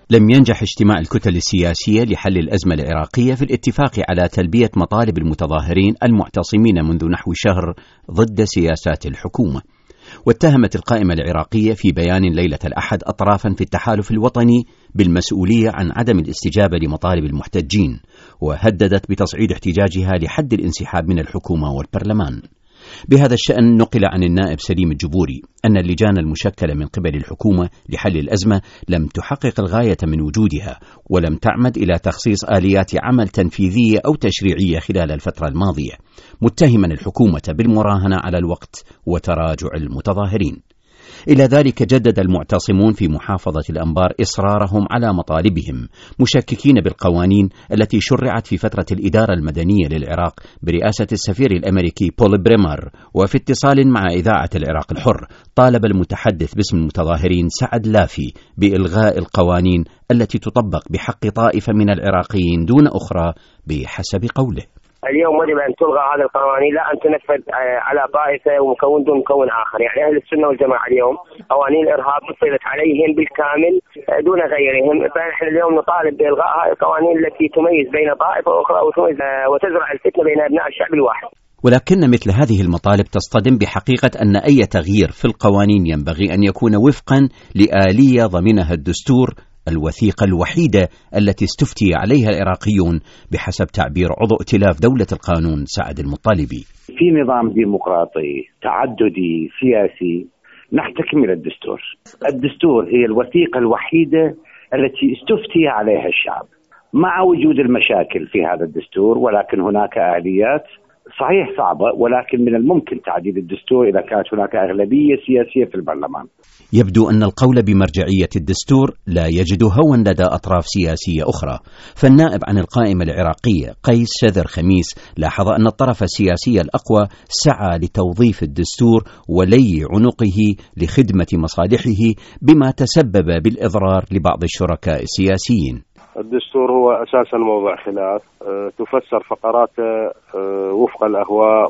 لم ينجح اجتماع الكتل السياسية لحل الأزمة العراقية في الاتفاق على تلبية مطالب المتظاهرين المعتصمين منذ نحو شهر ضد سياسات الحكومة. واتهمت القائمة العراقية في بيان ليلة الأحد أطرافا في التحالف الوطني بالمسؤولية عن عدم الاستجابة لمطالب المحتجين، وهددت بتصعيد احتجاجها لحد الانسحاب من الحكومة والبرلمان. بهذا الشأن نقل عن النائب سليم الجبوري أن اللجان المشكلة من قبل الحكومة لحل الأزمة لم تحقق الغاية من وجودها، ولم تعمد إلى تخصيص آليات عمل تنفيذية أو تشريعية خلال الفترة الماضية، متهما الحكومة بالمراهنة على الوقت وتراجع المتظاهرين. إلى ذلك جدد المعتصمون في محافظة الأنبار إصرارهم على مطالبهم، مشككين بالقوانين التي شرعت في فترة الإدارة المدنية للعراق برئاسة السفير الأمريكي بول بريمر. وفي اتصال مع إذاعة العراق الحر، طالب المتحدث باسم المتظاهرين سعد لافي بإلغاء القوانين التي تطبق بحق طائفة من العراقيين دون أخرى بحسب قوله. اليوم وجب أن تلغى هذه القوانين، لا أن تنفذ على طائفة ومكون دون مكون آخر. يعني أهل السنة والجماعة اليوم قوانين الإرهاب نفذت عليهم بالكامل دون غيرهم، فنحن اليوم نطالب بإلغاء هذه القوانين التي تميز بين طائفة أخرى وتزرع الفتنة بين أبناء الشعب الواحد. ولكن مثل هذه المطالب تصطدم بحقيقة أن أي تغيير في القوانين ينبغي أن يكون وفقا لآلية ضمنها الدستور، الوثيقة الوحيدة التي استفتي عليها العراقيون بحسب تعبير عضو ائتلاف دولة القانون سعد المطالبي. في نظام ديمقراطي تعددي سياسي نحتكم إلى الدستور. الدستور هي الوثيقة الوحيدة التي استفتي عليها الشعب، مع وجود المشاكل في هذا الدستور، ولكن هناك آليات صحيح صعبة، ولكن من الممكن تعديل الدستور إذا كانت هناك أغلبية سياسية في البرلمان. يبدو أن القول بمرجعية الدستور لا يجد هوى لدى أطراف سياسية أخرى، فالنائب عن القائمة العراقية قيس شذر خميس لاحظ أن الطرف السياسي الأقوى سعى لتوظيف الدستور ولي عنقه لخدمة مصالحه، بما تسبب بالإضرار لبعض الشركاء السياسيين. الدستور هو أساسا موضوع خلاف، تفسر فقراته وفق الأهواء،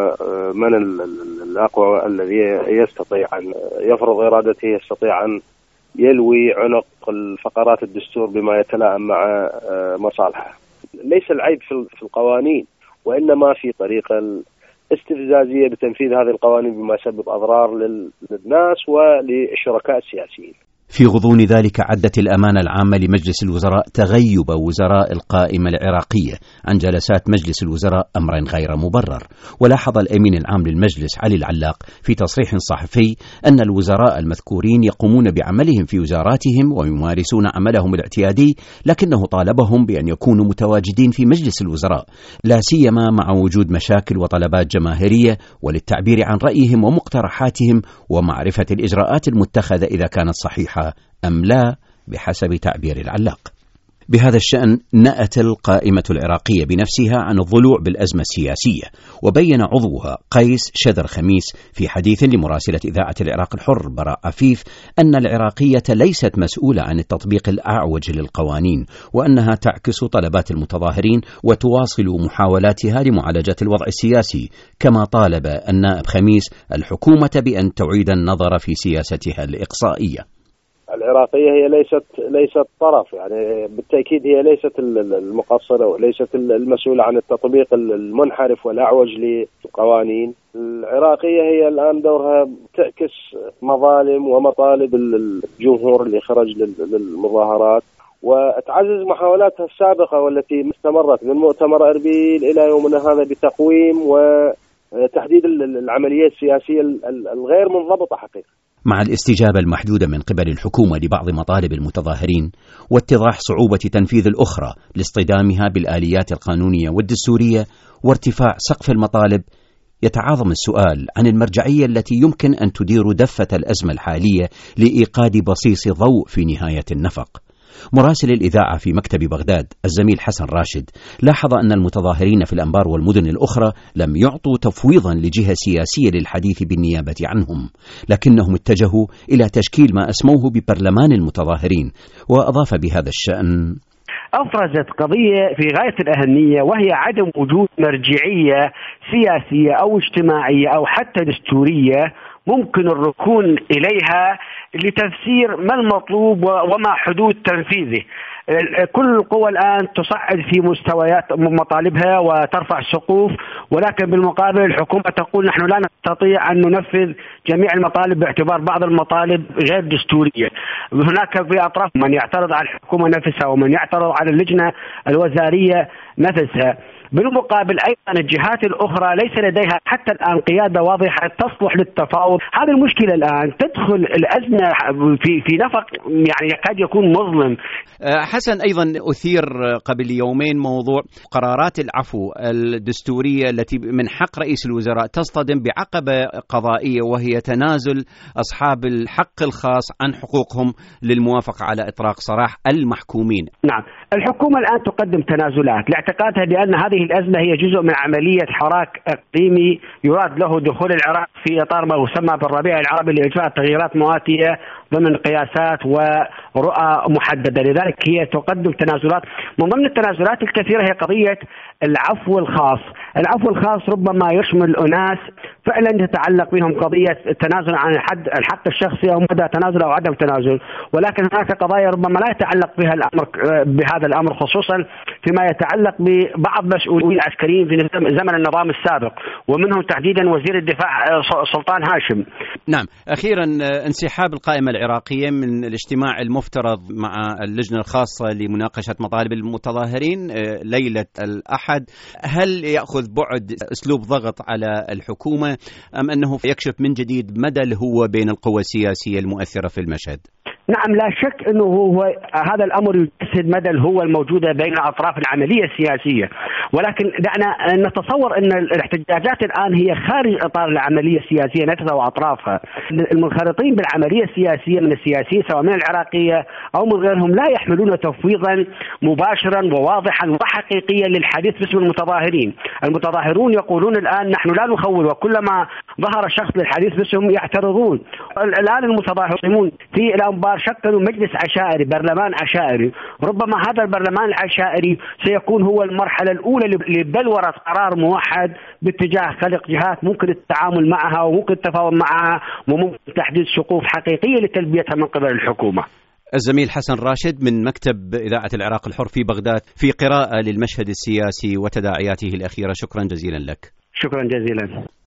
ومن الأقوى الذي يستطيع أن يفرض إرادته يستطيع أن يلوي عنق الفقرات الدستور بما يتلائم مع مصالحه. ليس العيب في القوانين، وإنما في طريقة الاستفزازية بتنفيذ هذه القوانين بما يسبب أضرار للناس وللشركاء السياسيين. في غضون ذلك عدت الأمانة العامة لمجلس الوزراء تغيب وزراء القائمة العراقية عن جلسات مجلس الوزراء أمر غير مبرر. ولاحظ الأمين العام للمجلس علي العلاق في تصريح صحفي أن الوزراء المذكورين يقومون بعملهم في وزاراتهم ويمارسون عملهم الاعتيادي، لكنه طالبهم بأن يكونوا متواجدين في مجلس الوزراء، لا سيما مع وجود مشاكل وطلبات جماهيرية، وللتعبير عن رأيهم ومقترحاتهم ومعرفة الإجراءات المتخذة إذا كانت صحيحة أم لا بحسب تعبير العلاق. بهذا الشأن نأت القائمة العراقية بنفسها عن الضلوع بالأزمة السياسية، وبين عضوها قيس شذر خميس في حديث لمراسلة إذاعة العراق الحر براء عفيف أن العراقية ليست مسؤولة عن التطبيق الأعوج للقوانين، وأنها تعكس طلبات المتظاهرين وتواصل محاولاتها لمعالجة الوضع السياسي، كما طالب النائب خميس الحكومة بأن تعيد النظر في سياستها الإقصائية. العراقية هي ليست طرف، يعني بالتأكيد هي ليست المقصرة وليست المسؤولة عن التطبيق المنحرف والأعوج للقوانين. العراقية هي الآن دورها تعكس مظالم ومطالب الجمهور اللي خرج للمظاهرات، وتعزز محاولاتها السابقة والتي استمرت من مؤتمر أربيل إلى يومنا هذا بتقويم وتحديد العملية السياسية الغير منضبطة حقيقة. مع الاستجابة المحدودة من قبل الحكومة لبعض مطالب المتظاهرين واتضاح صعوبة تنفيذ الأخرى لاصطدامها بالآليات القانونية والدستورية وارتفاع سقف المطالب، يتعاظم السؤال عن المرجعية التي يمكن أن تدير دفة الأزمة الحالية لإيقاد بصيص ضوء في نهاية النفق. مراسل الإذاعة في مكتب بغداد الزميل حسن راشد لاحظ أن المتظاهرين في الأنبار والمدن الأخرى لم يعطوا تفويضا لجهة سياسية للحديث بالنيابة عنهم، لكنهم اتجهوا إلى تشكيل ما أسموه ببرلمان المتظاهرين. وأضاف بهذا الشأن: أفرزت قضية في غاية الأهمية، وهي عدم وجود مرجعية سياسية أو اجتماعية أو حتى دستورية ممكن الركون إليها لتفسير ما المطلوب وما حدود تنفيذه. كل القوى الآن تصعد في مستويات مطالبها وترفع سقوف، ولكن بالمقابل الحكومة تقول نحن لا نستطيع أن ننفذ جميع المطالب باعتبار بعض المطالب غير دستورية. هناك في أطراف من يعترض على الحكومة نفسها ومن يعترض على اللجنة الوزارية نفسها. بالمقابل أيضا الجهات الأخرى ليس لديها حتى الآن قيادة واضحة تصلح للتفاوض. هذه المشكلة الآن تدخل الأزمة في نفق يعني يكاد يكون مظلم. حسن، أيضا أثير قبل يومين موضوع قرارات العفو الدستورية التي من حق رئيس الوزراء تصطدم بعقبة قضائية، وهي تنازل أصحاب الحق الخاص عن حقوقهم للموافقة على إطلاق سراح المحكومين. نعم، الحكومة الآن تقدم تنازلات لاعتقادها بأن هذه الأزمة هي جزء من عملية حراك إقليمي يراد له دخول العراق في إطار ما يسمى بالربيع العربي لإجراء تغييرات مواتية ضمن قياسات ورؤى محددة. لذلك هي تقدم تنازلات. من ضمن التنازلات الكثيرة هي قضية العفو الخاص. العفو الخاص ربما يشمل أناس فعلا تتعلق بهم قضية التنازل عن الحق الشخصي أو مدى تنازل أو عدم تنازل، ولكن هناك قضايا ربما لا يتعلق بها الأمر بهذا الأمر، خصوصا فيما يتعلق ببعض مسؤولين العسكريين في زمن النظام السابق، ومنهم تحديدا وزير الدفاع سلطان هاشم. نعم، أخيرا انسحاب القائمة العراقية من الاجتماع المفترض مع اللجنة الخاصة لمناقشة مطالب المتظاهرين ليلة الأحد، هل يأخذ بعد أسلوب ضغط على الحكومة أم أنه يكشف من جديد مدى الهوة بين القوى السياسية المؤثرة في المشهد؟ نعم، لا شك أنه هذا الأمر يجسد مدى الهوة الموجودة بين أطراف العملية السياسية، ولكن دعنا نتصور أن الاحتجاجات الآن هي خارج إطار العملية السياسية نفسها وأطرافها. المنخرطين بالعملية السياسية من السياسيين سواء من العراقية أو من غيرهم لا يحملون تفويضا مباشرا وواضحا وحقيقيا للحديث باسم المتظاهرين. المتظاهرون يقولون الآن نحن لا نخول، وكلما ظهر شخص للحديث باسمهم يعترضون. الآن المتظاهرون في الأنبار شكلوا مجلس عشائري، برلمان عشائري. ربما هذا البرلمان العشائري سيكون هو المرحلة الأولى لبلورة قرار موحد باتجاه خلق جهات ممكن التعامل معها وممكن التفاوض معها وممكن تحديد سقوف حقيقية لتلبيتها من قبل الحكومة. الزميل حسن راشد من مكتب إذاعة العراق الحر في بغداد في قراءة للمشهد السياسي وتداعياته الأخيرة، شكرا جزيلا لك. شكرا جزيلا.